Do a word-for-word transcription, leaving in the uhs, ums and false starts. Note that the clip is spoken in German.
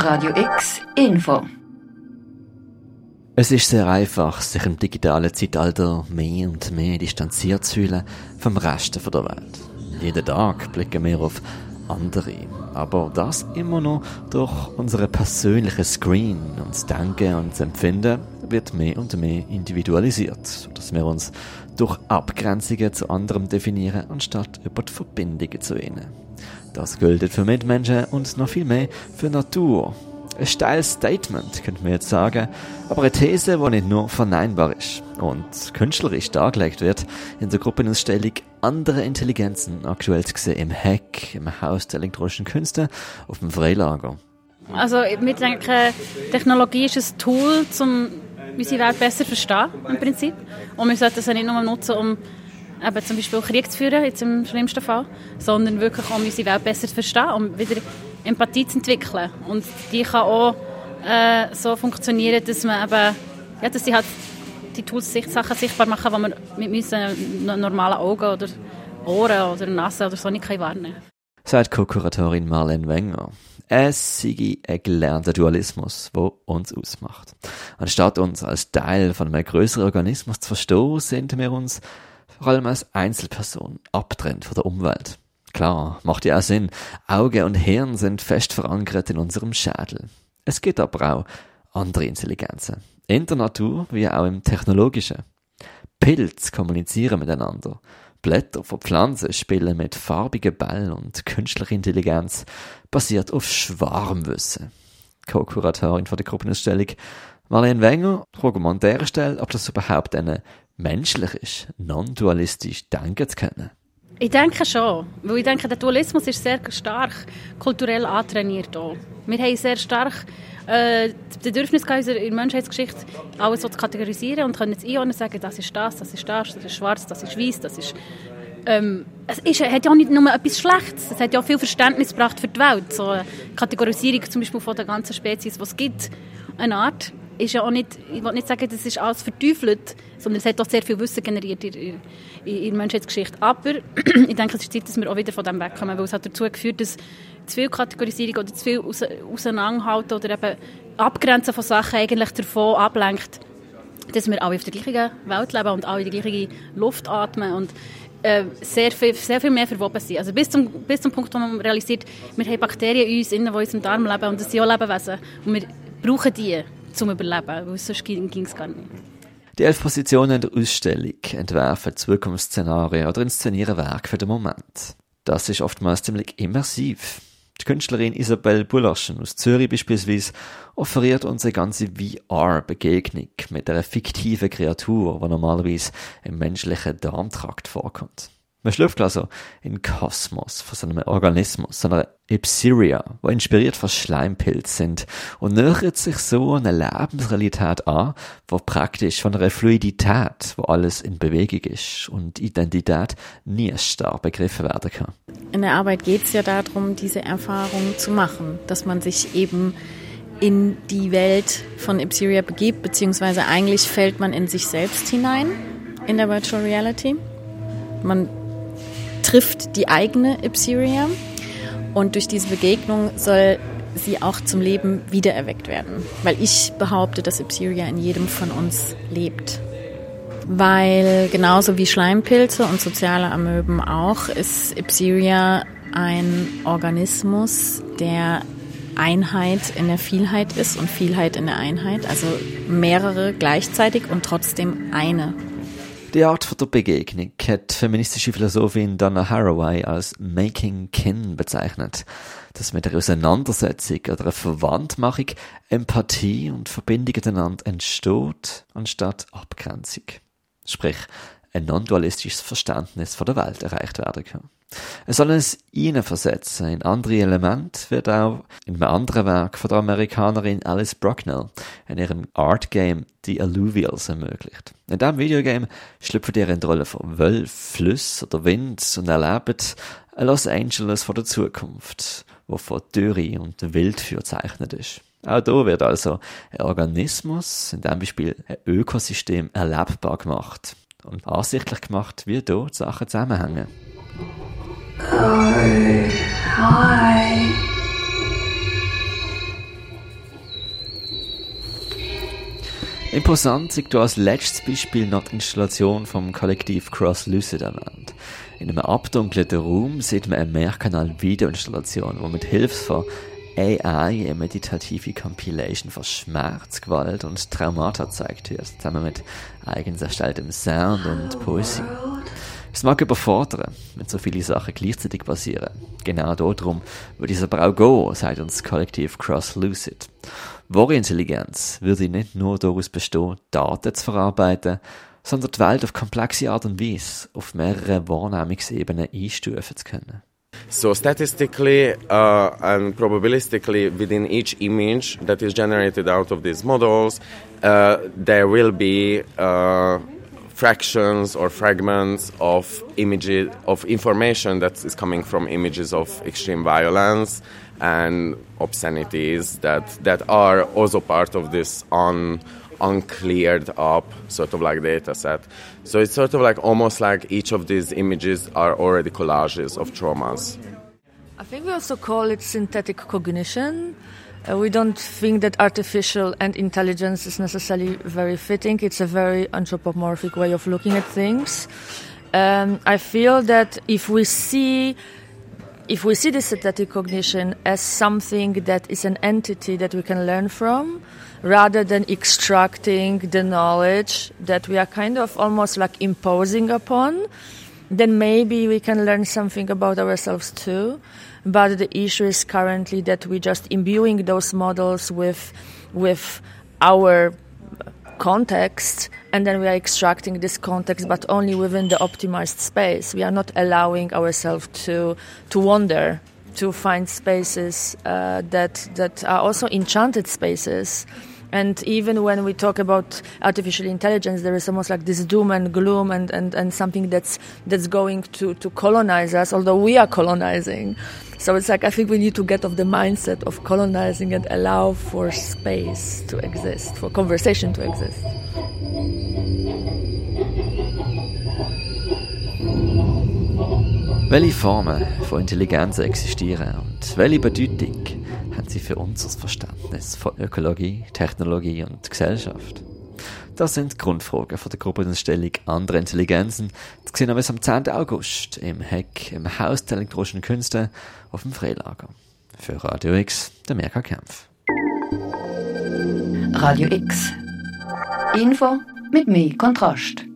Radio X Info. Es ist sehr einfach, sich im digitalen Zeitalter mehr und mehr distanziert zu fühlen vom Rest der Welt. Jeden Tag blicken wir auf andere, aber das immer noch durch unsere persönlichen Screen. Und das Denken und das Empfinden wird mehr und mehr individualisiert, sodass wir uns durch Abgrenzungen zu anderem definieren, anstatt über die Verbindungen zu ihnen. Das gilt für Mitmenschen und noch viel mehr für Natur. Ein steiles Statement, könnte man jetzt sagen, aber eine These, die nicht nur verneinbar ist und künstlerisch dargelegt wird in der Gruppenausstellung «Andere Intelligenzen», aktuell zu sehen im Heck, im Haus der elektronischen Künste, auf dem Freilager. Also wir denken, Technologie ist ein Tool, um unsere Welt besser zu verstehen, im Prinzip. Und wir sollten es nicht nur nutzen, um eben zum Beispiel Krieg zu führen, jetzt im schlimmsten Fall, sondern wirklich, um unsere Welt besser zu verstehen, um wieder Empathie zu entwickeln. Und die kann auch äh, so funktionieren, dass man eben, ja, dass die halt die Tools Sachen sichtbar machen, die man mit unseren normalen Augen oder Ohren oder Nase oder so nicht wahrnehmen kann. Sagt Co-Kuratorin Marlene Wenger. Es sei ein gelernter Dualismus, der uns ausmacht. Anstatt uns als Teil von einem grösseren Organismus zu verstehen, sind wir uns vor allem als Einzelperson abgetrennt von der Umwelt. Klar, macht ja auch Sinn. Auge und Hirn sind fest verankert in unserem Schädel. Es gibt aber auch andere Intelligenzen. In der Natur wie auch im Technologischen. Pilze kommunizieren miteinander. Blätter von Pflanzen spielen mit farbigen Bällen und künstliche Intelligenz basiert auf Schwarmwissen. Co-Kuratorin von der Gruppenausstellung Marlene Wenger fragt man an dieser Stelle, ob das überhaupt eine menschlich ist, non-dualistisch denken zu können. Ich denke schon, weil ich denke, der Dualismus ist sehr stark kulturell antrainiert auch. Wir haben sehr stark äh, das Bedürfnis gehabt, in der Menschheitsgeschichte alles so zu kategorisieren und können jetzt einordnen sagen, das ist das, das ist das, das ist schwarz, das ist weiß, das ist... Ähm, es ist, hat ja auch nicht nur etwas Schlechtes, es hat ja auch viel Verständnis gebracht für die Welt. So eine Kategorisierung zum Beispiel von der ganzen Spezies, die es gibt, eine Art, ist ja auch nicht, ich will nicht sagen, das ist alles verteufelt, sondern es hat auch sehr viel Wissen generiert in, in, in der Menschheitsgeschichte. Aber ich denke, es ist Zeit, dass wir auch wieder von dem wegkommen, weil es hat dazu geführt, dass zu viel Kategorisierung oder zu viel auseinanderhalten oder eben Abgrenzen von Sachen eigentlich davon ablenkt, dass wir alle auf der gleichen Welt leben und alle die gleiche Luft atmen und äh, sehr, viel, sehr viel mehr verwoben sind. Also bis zum, bis zum Punkt, wo man realisiert, wir haben Bakterien in uns, innen, die in unserem Darm leben und das sind auch Lebewesen. Und wir brauchen die zum Überleben, weil sonst ging es gar nicht. Die elf Positionen der Ausstellung entwerfen Zukunftsszenarien oder inszenieren Werke für den Moment. Das ist oftmals ziemlich immersiv. Die Künstlerin Isabelle Bulaschen aus Zürich beispielsweise offeriert uns eine ganze V R-Begegnung mit einer fiktiven Kreatur, die normalerweise im menschlichen Darmtrakt vorkommt. Man schlüpft also in den Kosmos von so einem Organismus, so einer Ipsiria, die inspiriert von Schleimpilzen sind und nähert sich so eine Lebensrealität an, die praktisch von einer Fluidität, wo alles in Bewegung ist und Identität nie starr begriffen werden kann. In der Arbeit geht es ja darum, diese Erfahrung zu machen, dass man sich eben in die Welt von Ipsiria begibt, beziehungsweise eigentlich fällt man in sich selbst hinein in der Virtual Reality. Man trifft die eigene Ipsiria und durch diese Begegnung soll sie auch zum Leben wiedererweckt werden. Weil ich behaupte, dass Ipsiria in jedem von uns lebt. Weil genauso wie Schleimpilze und soziale Amöben auch, ist Ipsiria ein Organismus, der Einheit in der Vielheit ist und Vielheit in der Einheit. Also mehrere gleichzeitig und trotzdem eine. Die Art von der Begegnung hat feministische Philosophin Donna Haraway als «Making Kin» bezeichnet, dass mit der Auseinandersetzung oder einer Verwandtmachung Empathie und Verbindung miteinander entsteht, anstatt Abgrenzung. Sprich, ein non-dualistisches Verständnis von der Welt erreicht werden kann. Es soll uns hineinversetzen in andere Elemente, wird auch in einem anderen Werk von der Amerikanerin Alice Brocknell in ihrem Art Game The Alluvials ermöglicht. In diesem Videogame schlüpft ihr in die Rolle von Wölfen, Flüssen oder Wind und erlebt ein Los Angeles von der Zukunft, wo von Dürre und Wildfeuer gezeichnet ist. Auch hier wird also ein Organismus, in diesem Beispiel ein Ökosystem, erlebbar gemacht und ansichtlich gemacht, wie hier die Sachen zusammenhängen. Oh, hi. Imposant ist hier als letztes Beispiel noch die Installation vom Kollektiv Cross Lucid erwähnt. In einem abdunkelten Raum sieht man eine Mehrkanal-Videoinstallation, wo mit Hilfe von A I eine meditative Compilation von Schmerz, Gewalt und Traumata gezeigt wird, zusammen mit eigens erstelltem Sound und Poesie. Es mag überfordern, wenn so viele Sachen gleichzeitig passieren. Genau darum würde es aber auch gehen, sagt uns das Kollektiv Cross Lucid. Wahre Intelligenz würde nicht nur daraus bestehen, Daten zu verarbeiten, sondern die Welt auf komplexe Art und Weise auf mehreren Wahrnehmungsebenen einstufen zu können. So statistically uh, and probabilistically within each image that is generated out of these models, uh, there will be uh, fractions or fragments of images of information that is coming from images of extreme violence and obscenities that that are also part of this un, uncleared up sort of like data set. So it's sort of like almost like each of these images are already collages of traumas. I think we also call it synthetic cognition. Uh, we don't think that artificial and intelligence is necessarily very fitting. It's a very anthropomorphic way of looking at things. Um, I feel that if we see if we see the synthetic cognition as something that is an entity that we can learn from, rather than extracting the knowledge that we are kind of almost like imposing upon, then maybe we can learn something about ourselves too. But the issue is currently that we're just imbuing those models with with our context, and then we are extracting this context, but only within the optimized space. We are not allowing ourselves to to wander, to find spaces uh, that that are also enchanted spaces. And even when we talk about artificial intelligence, there is almost like this doom and gloom and, and, and something that's that's going to, to colonize us, although we are colonizing. So it's like I think we need to get off the mindset of colonizing and allow for space to exist, for conversation to exist. Welche Formen von Intelligenz existieren und welche Bedeutung haben sie für unser Verständnis von Ökologie, Technologie und Gesellschaft? Das sind die Grundfragen von der Gruppenausstellung «Andere Intelligenzen». Das sehen wir am zehnten August im Heck, im Haus der elektronischen Künste auf dem Freilager. Für Radio X, der Mirka Kempf. Radio X. Info mit mehr Kontrast.